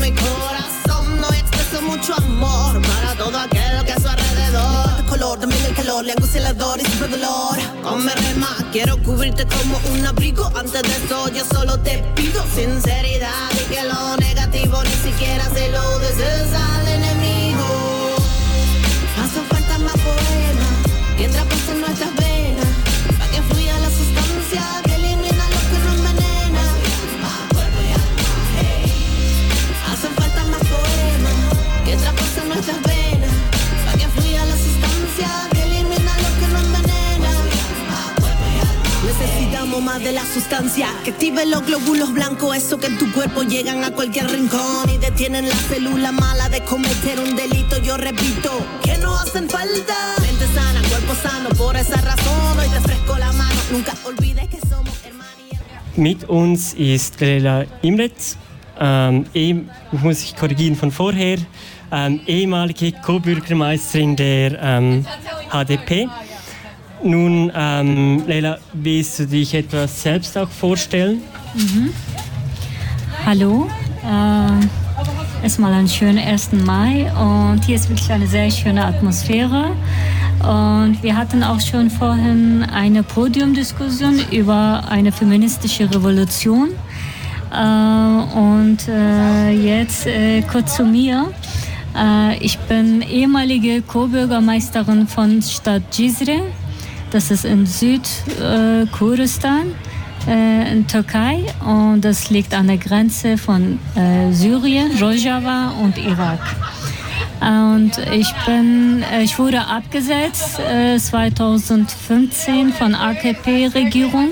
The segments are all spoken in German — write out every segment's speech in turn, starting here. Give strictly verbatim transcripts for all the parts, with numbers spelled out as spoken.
mi corazón. No expreso mucho amor para todo aquel que a su alrededor. El color, también el calor, le angustia el ardor y sufre dolor. Come rema, quiero cubrirte como un abrigo. Antes de eso yo solo te pido sinceridad y que lo negativo ni siquiera se lo desees al enemigo. Hacen falta más poemas que traspasen nuestras venas, para que fluya la sustancia que elimina lo que nos envenena. Cuerpo y alma, hey. Hacen falta más poemas que traspasen nuestras venas, para que fluya la sustancia que elimina lo que nos envenena. Cuerpo y alma, necesitamos más de la sustancia que active los glóbulos blancos, eso que en tu cuerpo llegan a cualquier rincón y detienen la célula mala de cometer un delito. Yo repito que no hacen falta. Mente sana, cuerpo sano, por esa razón hoy te ofrezco la mano. Nunca olvides que somos hermanos. Mit uns ist Leila Imret, ähm, eh, muss ich korrigieren von vorher, ähm, ehemalige Co-Bürgermeisterin der ähm, H D P. Nun, ähm, Leila, willst du dich etwas selbst auch vorstellen? Mhm. Hallo, äh, erstmal einen schönen ersten Mai und hier ist wirklich eine sehr schöne Atmosphäre. Und wir hatten auch schon vorhin eine Podiumdiskussion über eine feministische Revolution. Äh, und äh, jetzt äh, kurz zu mir. Äh, ich bin ehemalige Co-Bürgermeisterin von Stadt Cizre. Das ist in Südkurdistan, äh, in Türkei. Und das liegt an der Grenze von äh, Syrien, Rojava und Irak. Und ich bin, ich wurde abgesetzt äh, zweitausendfünfzehn von A K P-Regierung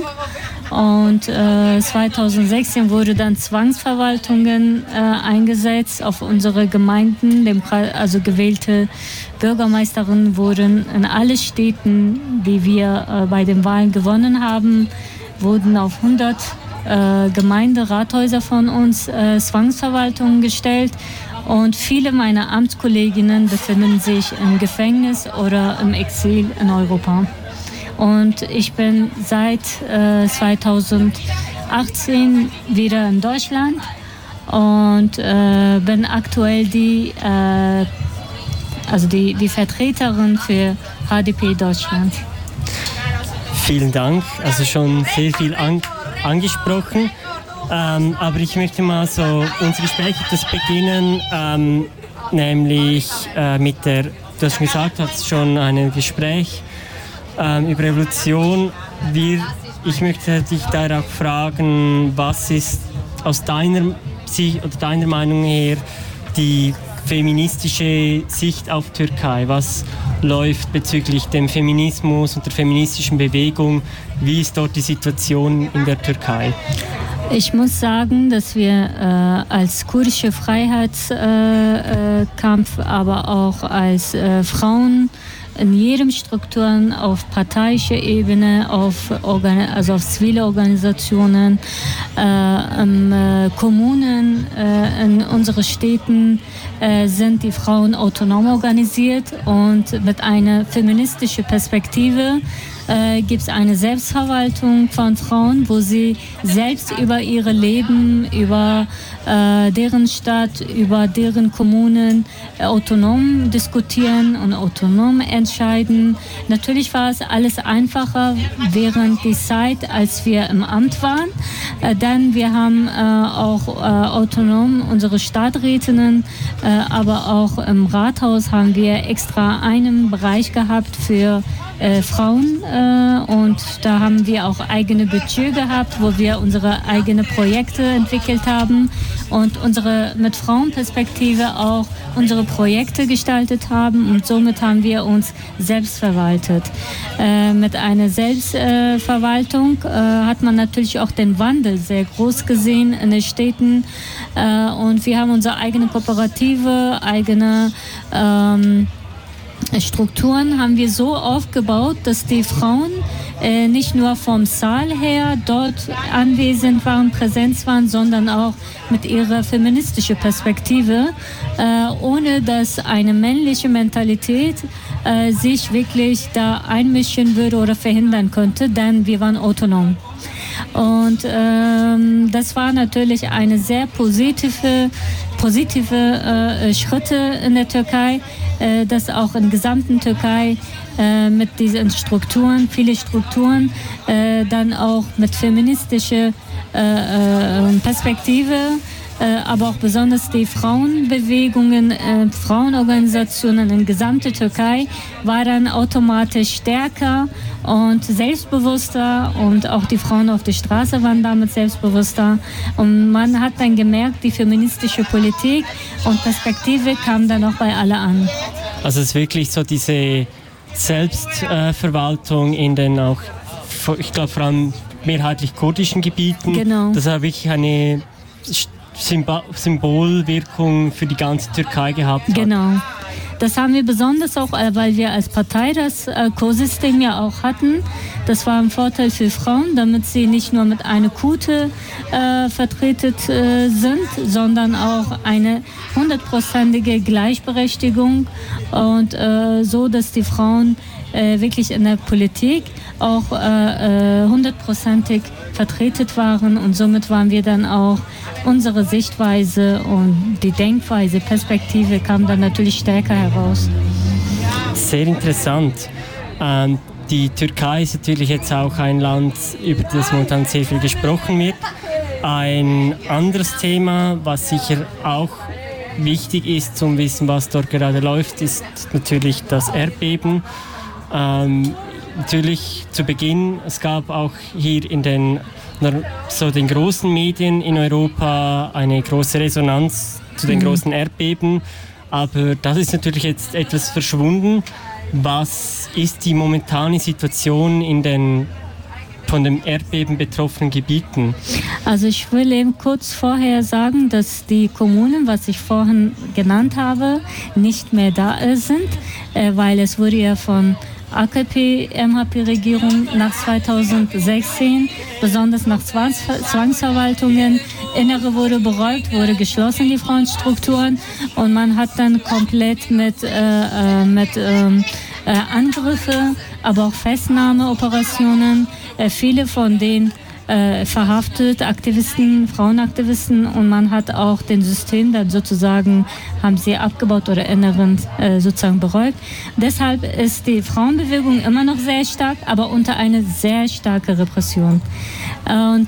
und äh, zweitausendsechzehn wurde dann Zwangsverwaltungen äh, eingesetzt auf unsere Gemeinden. Demokrat- also gewählte Bürgermeisterinnen wurden in alle Städten, die wir äh, bei den Wahlen gewonnen haben, wurden auf hundert äh, Gemeinderathäuser von uns äh, Zwangsverwaltungen gestellt. Und viele meiner Amtskolleginnen befinden sich im Gefängnis oder im Exil in Europa. Und ich bin seit äh, zweitausendachtzehn wieder in Deutschland und äh, bin aktuell die, äh, also die, die Vertreterin für H D P Deutschland. Vielen Dank, also schon sehr viel an, angesprochen. Ähm, aber ich möchte mal so unser Gespräch etwas beginnen, ähm, nämlich äh, mit der, du hast schon gesagt, du hast schon ein Gespräch ähm, über Revolution. Wir, ich möchte dich da auch fragen, was ist aus deiner Sicht oder deiner Meinung her die feministische Sicht auf Türkei? Was läuft bezüglich dem Feminismus und der feministischen Bewegung? Wie ist dort die Situation in der Türkei? Ich muss sagen, dass wir äh, als kurdische Freiheitskampf, äh, äh, aber auch als äh, Frauen in jedem Strukturen auf parteiischer Ebene, auf, Organ- also auf zivile Organisationen, äh, in, äh, Kommunen, äh, in unseren Städten äh, sind die Frauen autonom organisiert und mit einer feministischen Perspektive äh, gibt es eine Selbstverwaltung von Frauen, wo sie selbst über ihre Leben, über äh, deren Stadt, über deren Kommunen äh, autonom diskutieren und autonom entscheiden. Natürlich war es alles einfacher während der Zeit, als wir im Amt waren, äh, denn wir haben äh, auch äh, autonom unsere Stadträtinnen, äh, aber auch im Rathaus haben wir extra einen Bereich gehabt für Äh, Frauen äh, und da haben wir auch eigene Budget gehabt, wo wir unsere eigenen Projekte entwickelt haben und unsere mit Frauenperspektive auch unsere Projekte gestaltet haben und somit haben wir uns selbst verwaltet. Äh, mit einer Selbstverwaltung äh, hat man natürlich auch den Wandel sehr groß gesehen in den Städten äh, und wir haben unsere eigene Kooperative, eigene ähm, Strukturen haben wir so aufgebaut, dass die Frauen äh, nicht nur vom Saal her dort anwesend waren, präsent waren, sondern auch mit ihrer feministischen Perspektive, äh, ohne dass eine männliche Mentalität äh, sich wirklich da einmischen würde oder verhindern könnte, denn wir waren autonom. Und ähm, das war natürlich eine sehr positive, positive äh, Schritte in der Türkei, äh, dass auch in der gesamten Türkei äh, mit diesen Strukturen, viele Strukturen, äh, dann auch mit feministischer äh, Perspektive, aber auch besonders die Frauenbewegungen, äh, Frauenorganisationen in der gesamten Türkei waren automatisch stärker und selbstbewusster und auch die Frauen auf der Straße waren damit selbstbewusster und man hat dann gemerkt, die feministische Politik und Perspektive kam dann auch bei alle an. Also es ist wirklich so diese Selbstverwaltung in den auch, ich glaube vor allem mehrheitlich kurdischen Gebieten, genau. Das war wirklich eine Symbolwirkung für die ganze Türkei gehabt hat. Genau. Das haben wir besonders auch, weil wir als Partei das Co-System ja auch hatten. Das war ein Vorteil für Frauen, damit sie nicht nur mit einer Quote äh, vertreten äh, sind, sondern auch eine hundertprozentige Gleichberechtigung und äh, so, dass die Frauen äh, wirklich in der Politik auch hundertprozentig äh, vertreten waren und somit waren wir dann auch unsere Sichtweise und die Denkweise, Perspektive kam dann natürlich stärker heraus. Sehr interessant. Ähm, die Türkei ist natürlich jetzt auch ein Land, über das momentan sehr viel gesprochen wird. Ein anderes Thema, was sicher auch wichtig ist zum Wissen, was dort gerade läuft, ist natürlich das Erdbeben. Ähm, Natürlich zu Beginn, es gab auch hier in den, so den großen Medien in Europa eine große Resonanz zu den mhm. großen Erdbeben, aber das ist natürlich jetzt etwas verschwunden. Was ist die momentane Situation in den von dem Erdbeben betroffenen Gebieten? Also ich will eben kurz vorher sagen, dass die Kommunen, was ich vorhin genannt habe, nicht mehr da sind, weil es wurde ja von A K P-M H P-Regierung nach zweitausendsechzehn, besonders nach Zwangs- Zwangsverwaltungen, Innere wurde beräumt, wurde geschlossen, die Frauenstrukturen und man hat dann komplett mit, äh, mit ähm, äh, Angriffe, aber auch Festnahmeoperationen, äh, viele von denen äh, verhaftet, Aktivisten, Frauenaktivisten und man hat auch den System dann sozusagen, haben sie abgebaut oder Inneren äh, sozusagen beräumt. Deshalb ist die Frauenbewegung immer noch sehr stark, aber unter einer sehr starken Repression. Und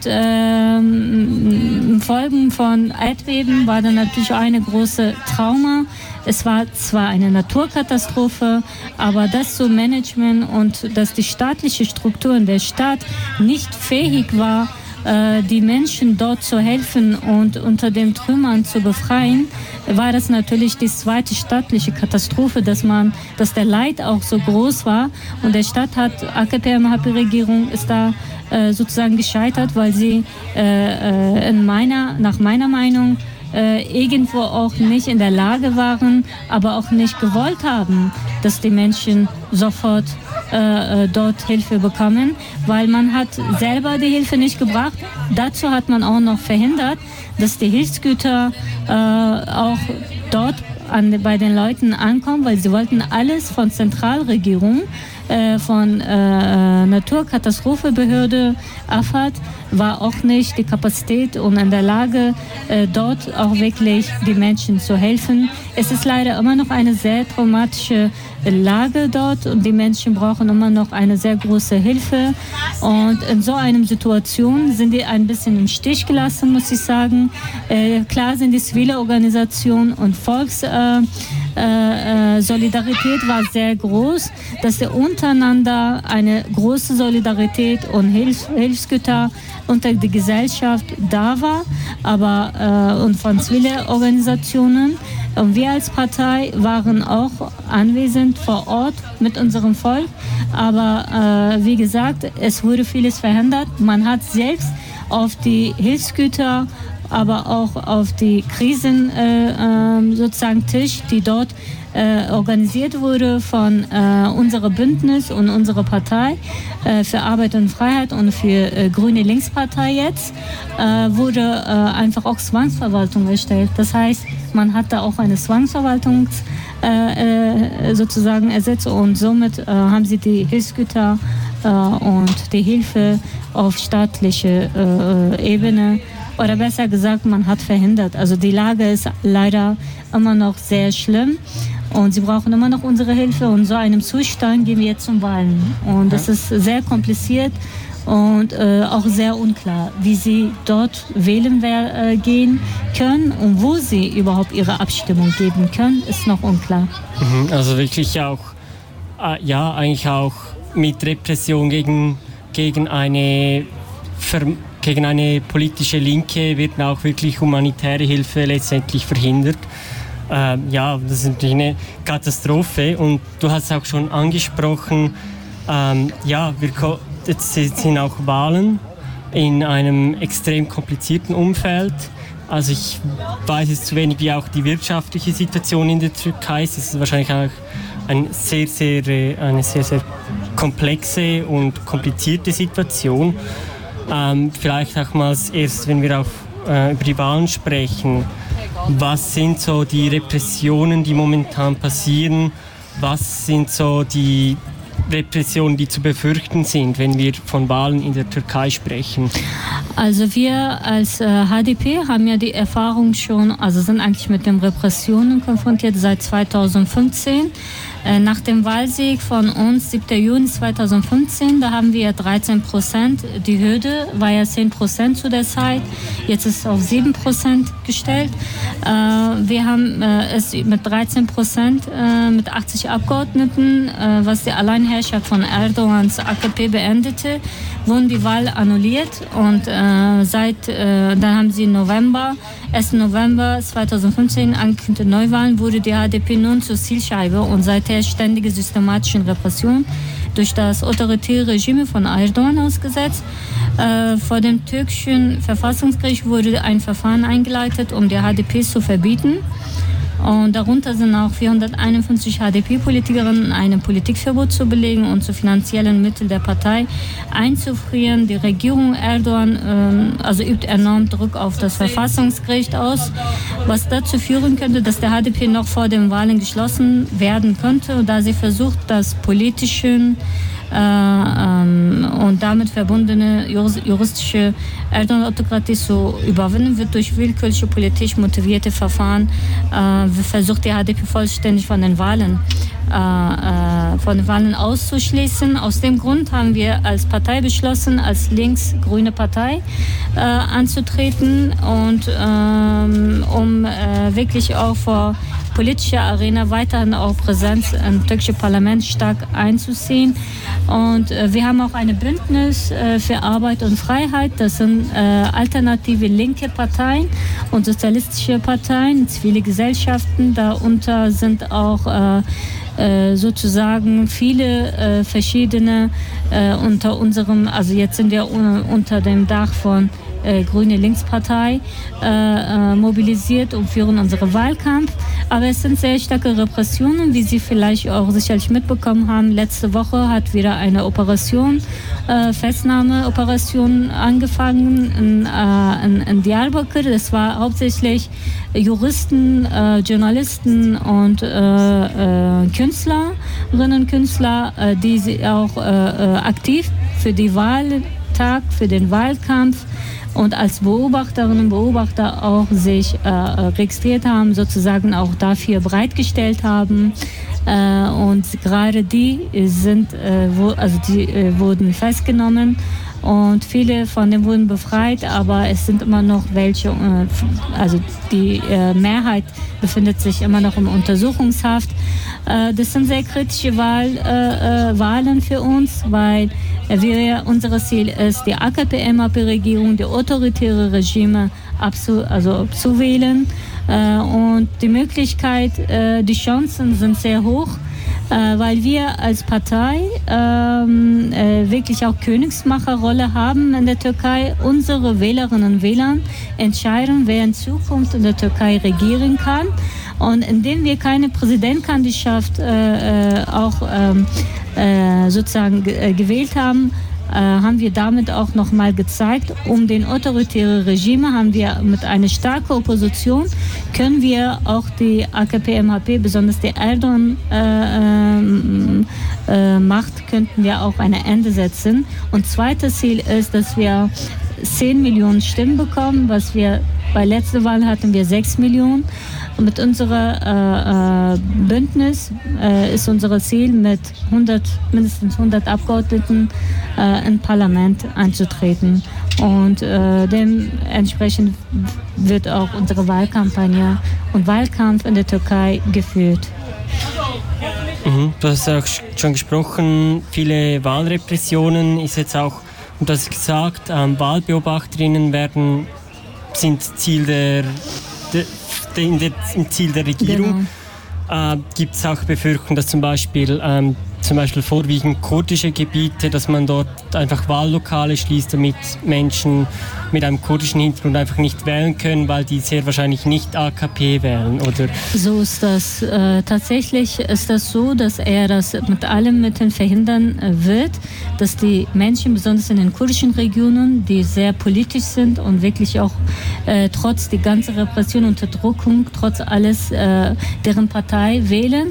ähm, Folgen von Erdbeben war dann natürlich auch eine große Trauma. Es war zwar eine Naturkatastrophe, aber das so Management und dass die staatliche Struktur in der Stadt nicht fähig war, die Menschen dort zu helfen und unter den Trümmern zu befreien, war das natürlich die zweite staatliche Katastrophe, dass man, dass der Leid auch so groß war und der Stadt hat, A K P-M H P-Regierung ist da äh, sozusagen gescheitert, weil sie äh, in meiner, nach meiner Meinung äh, irgendwo auch nicht in der Lage waren, aber auch nicht gewollt haben, dass die Menschen sofort äh, dort Hilfe bekommen, weil man hat selber die Hilfe nicht gebracht. Dazu hat man auch noch verhindert, dass die Hilfsgüter äh, auch dort an, bei den Leuten ankommen, weil sie wollten alles von Zentralregierung, äh, von äh, Naturkatastrophebehörde, A F A D, war auch nicht die Kapazität und in der Lage, äh, dort auch wirklich die Menschen zu helfen. Es ist leider immer noch eine sehr traumatische Lage dort und die Menschen brauchen immer noch eine sehr große Hilfe und in so einer Situation sind die ein bisschen im Stich gelassen, muss ich sagen. Äh, klar sind die zivile Organisationen und Volkssolidarität äh, äh, war sehr groß, dass sie untereinander eine große Solidarität und Hilfs- Hilfsgüter unter der Gesellschaft da war, aber äh, und von zivilen Organisationen. Und wir als Partei waren auch anwesend vor Ort mit unserem Volk. Aber äh, wie gesagt, es wurde vieles verhindert. Man hat selbst auf die Hilfsgüter, aber auch auf die Krisen äh, äh, sozusagen Tisch, die dort äh, organisiert wurde von äh, unserem Bündnis und unserer Partei äh, für Arbeit und Freiheit und für äh, Grüne Linkspartei jetzt, äh, wurde äh, einfach auch Zwangsverwaltung erstellt. Das heißt, man hat da auch eine Zwangsverwaltung äh, äh, sozusagen ersetzt und somit äh, haben sie die Hilfsgüter äh, und die Hilfe auf staatlicher äh, Ebene, oder besser gesagt, man hat verhindert. Also die Lage ist leider immer noch sehr schlimm und sie brauchen immer noch unsere Hilfe und so einem Zustand gehen wir jetzt zum Wahlen. Und das ist sehr kompliziert und äh, auch sehr unklar, wie sie dort wählen wer, äh, gehen können und wo sie überhaupt ihre Abstimmung geben können, ist noch unklar. Also wirklich auch, äh, ja, eigentlich auch mit Repression gegen, gegen eine Ver- gegen eine politische Linke wird auch wirklich humanitäre Hilfe letztendlich verhindert. Ähm, ja, das ist natürlich eine Katastrophe. Und du hast auch schon angesprochen, ähm, ja, wir ko- jetzt sind auch Wahlen in einem extrem komplizierten Umfeld. Also ich weiß jetzt zu wenig, wie auch die wirtschaftliche Situation in der Türkei ist. Es ist wahrscheinlich auch ein sehr, sehr, eine sehr, sehr komplexe und komplizierte Situation. Ähm, vielleicht auch mal erst, wenn wir auf, äh, über die Wahlen sprechen, was sind so die Repressionen, die momentan passieren? Was sind so die Repressionen, die zu befürchten sind, wenn wir von Wahlen in der Türkei sprechen? Also wir als äh, H D P haben ja die Erfahrung schon, also sind eigentlich mit den Repressionen konfrontiert seit zweitausendfünfzehn. Äh, nach dem Wahlsieg von uns, siebter Juni zweitausendfünfzehn, da haben wir dreizehn Prozent. Die Hürde war ja zehn Prozent zu der Zeit. Jetzt ist es auf sieben Prozent gestellt. Äh, wir haben äh, es mit dreizehn Prozent, äh, mit achtzig Abgeordneten, äh, was die Alleinherrschaft von Erdogans A K P beendete, wurden die Wahl annulliert und äh, seit, äh, dann haben sie im November, ersten November zweitausendfünfzehn angekündigte Neuwahlen, wurde die H D P nun zur Zielscheibe und seither ständige systematische Repression durch das autoritäre Regime von Erdogan ausgesetzt. Äh, vor dem türkischen Verfassungsgericht wurde ein Verfahren eingeleitet, um die H D P zu verbieten. Und darunter sind auch vierhunderteinundfünfzig H D P-Politikerinnen einem Politikverbot zu belegen und zu finanziellen Mitteln der Partei einzufrieren. Die Regierung Erdogan äh, also übt enorm Druck auf das Verfassungsgericht aus, was dazu führen könnte, dass der H D P noch vor den Wahlen geschlossen werden könnte, da sie versucht, das politische Äh, ähm, und damit verbundene juristische Erdogan-Autokratie zu überwinden, wird durch willkürliche politisch motivierte Verfahren äh, versucht die H D P vollständig von den Wahlen äh, äh, von den Wahlen auszuschließen. Aus dem Grund haben wir als Partei beschlossen, als links-grüne Partei äh, anzutreten und ähm, um äh, wirklich auch vor politischer Arena weiterhin auch Präsenz im türkischen Parlament stark einzuziehen. Und äh, wir haben auch ein Bündnis äh, für Arbeit und Freiheit. Das sind äh, alternative linke Parteien und sozialistische Parteien, zivile Gesellschaften. Darunter sind auch äh, äh, sozusagen viele äh, verschiedene äh, unter unserem, also jetzt sind wir un- unter dem Dach von Äh, Grüne Linkspartei äh, äh, mobilisiert und führen unseren Wahlkampf. Aber es sind sehr starke Repressionen, wie Sie vielleicht auch sicherlich mitbekommen haben. Letzte Woche hat wieder eine Operation, äh, Festnahmeoperation angefangen in, äh, in, in Diyarbakır. Das war hauptsächlich Juristen, äh, Journalisten und äh, äh, Künstlerinnen und Künstler, äh, die sie auch äh, aktiv für die Wahltag, für den Wahlkampf und als Beobachterinnen und Beobachter auch sich äh, registriert haben, sozusagen auch dafür bereitgestellt haben. Äh, und gerade die sind, äh, wo, also die äh, wurden festgenommen und viele von denen wurden befreit, aber es sind immer noch welche, äh, also die äh, Mehrheit befindet sich immer noch in Untersuchungshaft. Äh, das sind sehr kritische Wahl, äh, äh, Wahlen für uns, weil wir, unser Ziel ist, die A K P-M A P-Regierung, die autoritäre Regime abzu, also abzuwählen. Äh, und die Möglichkeit, äh, die Chancen sind sehr hoch, äh, weil wir als Partei ähm, äh, wirklich auch Königsmacherrolle haben in der Türkei. Unsere Wählerinnen und Wähler entscheiden, wer in Zukunft in der Türkei regieren kann. Und indem wir keine Präsidentkandidatschaft äh, äh, auch ähm, äh, sozusagen ge- äh, gewählt haben, äh, haben wir damit auch nochmal gezeigt, um den autoritären Regime haben wir mit einer starken Opposition, können wir auch die A K P-M H P, besonders die Erdogan, äh, äh, macht, könnten wir auch ein Ende setzen. Und zweites Ziel ist, dass wir zehn Millionen Stimmen bekommen, was wir bei letzter Wahl hatten wir sechs Millionen. Und mit unserem äh, äh, Bündnis äh, ist unser Ziel, mit hundert, mindestens hundert Abgeordneten äh, im Parlament einzutreten. Und äh, dementsprechend wird auch unsere Wahlkampagne und Wahlkampf in der Türkei geführt. Mhm. Du hast auch schon gesprochen, viele Wahlrepressionen ist jetzt auch, und du hast gesagt, ähm, Wahlbeobachterinnen werden, sind Ziel der, der In der, im Ziel der Regierung. Genau. Äh, gibt es auch Befürchtungen, dass zum Beispiel, ähm, zum Beispiel vorwiegend kurdische Gebiete, dass man dort einfach Wahllokale schließt, damit Menschen mit einem kurdischen Hintergrund einfach nicht wählen können, weil die sehr wahrscheinlich nicht A K P wählen, oder? So ist das. Äh, tatsächlich ist das so, dass er das mit allen Mitteln verhindern äh, wird, dass die Menschen, besonders in den kurdischen Regionen, die sehr politisch sind und wirklich auch äh, trotz die ganze Repression, Unterdrückung, trotz alles äh, deren Partei wählen.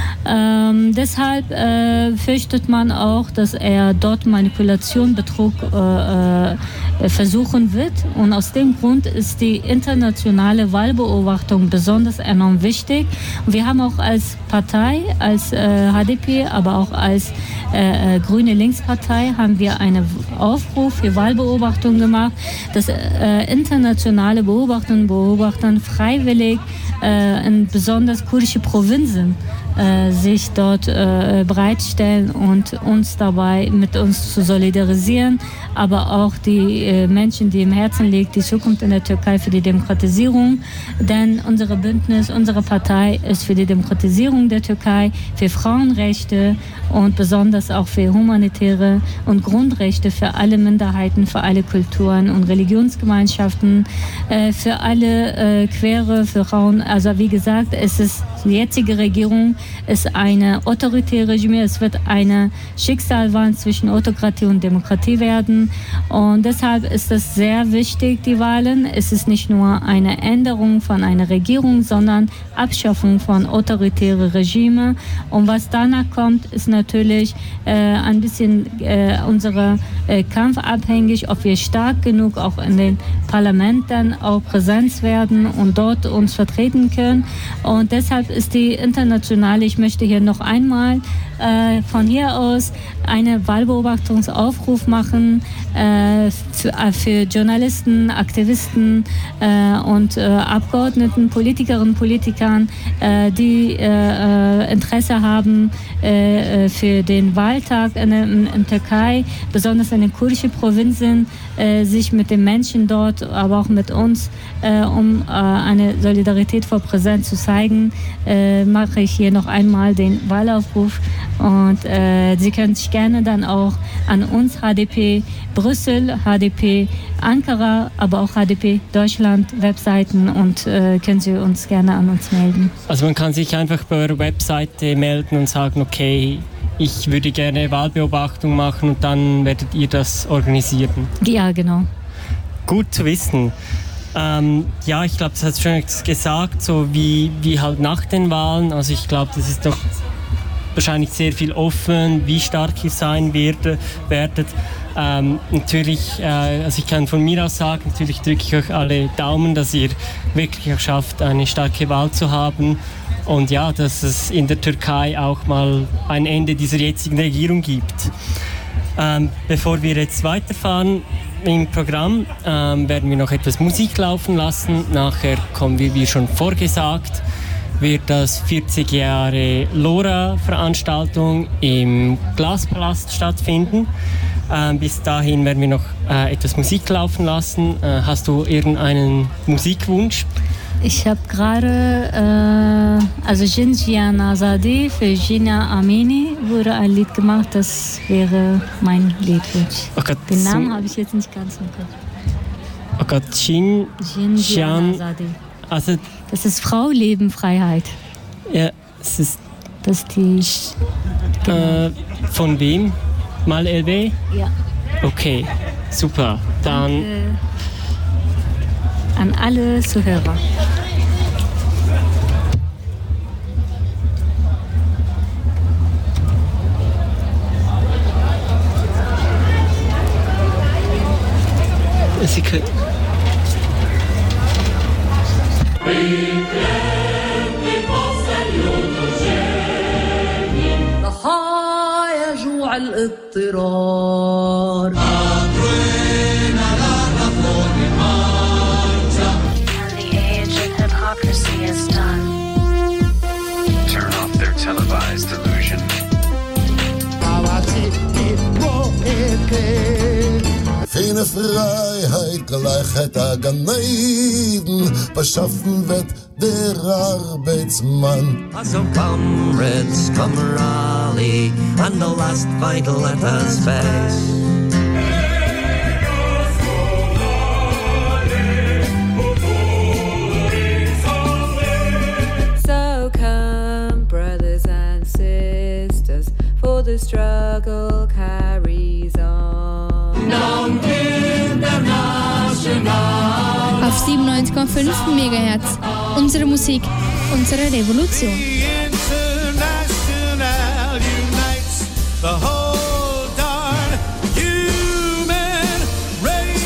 Ähm, deshalb äh, fürchtet man auch, dass er dort Manipulation, Betrug äh, äh, versuchen wird. Und aus dem Grund ist die internationale Wahlbeobachtung besonders enorm wichtig. Und wir haben auch als Partei, als äh, H D P, aber auch als äh, Grüne Linkspartei, haben wir einen Aufruf für Wahlbeobachtung gemacht, dass äh, internationale Beobachter und Beobachter freiwillig äh, in besonders kurdische Provinzen äh, sich dort äh, bereitstellen und uns dabei mit uns zu solidarisieren, aber auch die äh, Menschen, die im Herzen liegt, die Zukunft in der Türkei für die Demokratisierung. Denn unser Bündnis, unsere Partei ist für die Demokratisierung der Türkei, für Frauenrechte und besonders auch für humanitäre und Grundrechte für alle Minderheiten, für alle Kulturen und Religionsgemeinschaften, äh, für alle äh, Quere, für Frauen. Also wie gesagt, es ist die jetzige Regierung ist eine autoritäre Regime. Es wird eine Schicksalswahl zwischen Autokratie und Demokratie werden. Und deshalb ist es sehr wichtig, die Wahlen. Es ist nicht nur eine Änderung von einer Regierung, sondern Abschaffung von autoritären Regimen. Und was danach kommt, ist natürlich äh, ein bisschen äh, unser äh, Kampf abhängig, ob wir stark genug auch in den Parlamenten auch Präsenz werden und dort uns vertreten können. Und deshalb ist die internationale, ich möchte hier noch einmal äh, von hier aus einen Wahlbeobachtungsaufruf machen äh, für, äh, für Journalisten, Aktivisten äh, und äh, Abgeordneten, Politikerinnen und Politikern, äh, die äh, Interesse haben äh, für den Wahltag in, in, in Türkei, besonders in den kurdischen Provinzen, äh, sich mit den Menschen dort, aber auch mit uns, äh, um äh, eine Solidarität vor Präsenz zu zeigen, äh, mache ich hier noch einmal den Wahlaufruf und äh, Sie können sich gerne dann auch an uns H D P Brüssel, H D P Ankara, aber auch H D P Deutschland Webseiten und äh, können Sie uns gerne an uns melden. Also man kann sich einfach bei eurer Webseite melden und sagen, okay, ich würde gerne Wahlbeobachtung machen und dann werdet ihr das organisieren. Ja, genau. Gut zu wissen. Ähm, ja, ich glaube, das hast du schon gesagt, so wie, wie halt nach den Wahlen. Also ich glaube, das ist doch wahrscheinlich sehr viel offen, wie stark ihr sein werde, werdet. Ähm, natürlich, äh, also ich kann von mir aus sagen, natürlich drücke ich euch alle Daumen, dass ihr wirklich auch schafft, eine starke Wahl zu haben. Und ja, dass es in der Türkei auch mal ein Ende dieser jetzigen Regierung gibt. Ähm, bevor wir jetzt weiterfahren im Programm, ähm, werden wir noch etwas Musik laufen lassen. Nachher kommen wir, wie schon vorgesagt, wird das vierzig Jahre LoRa-Veranstaltung im Glaspalast stattfinden. Ähm, bis dahin werden wir noch äh, etwas Musik laufen lassen. Äh, hast du irgendeinen Musikwunsch? Ich habe gerade, äh, also Jinjian Azadi für Gina Amini wurde ein Lied gemacht, das wäre mein Liedwunsch. Oh Gott, den Namen habe ich jetzt nicht ganz im Kopf. Oh Gott, Jin, Jinjian Azadi. Also, das ist Frau, Leben, Freiheit. Ja, es ist... Das ist die... Genau. Äh, von wem? Mal L B? Ja. Okay, super. Dann... Danke an alle Zuhörer. الاضطرار. Turn off their televised delusion. Keine Freiheit, Gleichheit, Aganeiden, beschaffen wird der Arbeitsmann. So comrades, come rally, and the last fight let us face. So come, brothers and sisters, for the struggle carries on. Auf siebenundneunzig Komma fünf Megahertz. Unsere Musik, unsere Revolution. International unites the whole darn human race.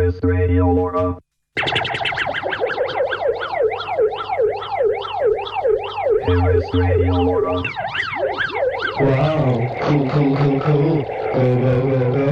is Radio Lorna. Here is Radio Lorna. Wow, cool, cool, cool, cool. Go, go, go, go.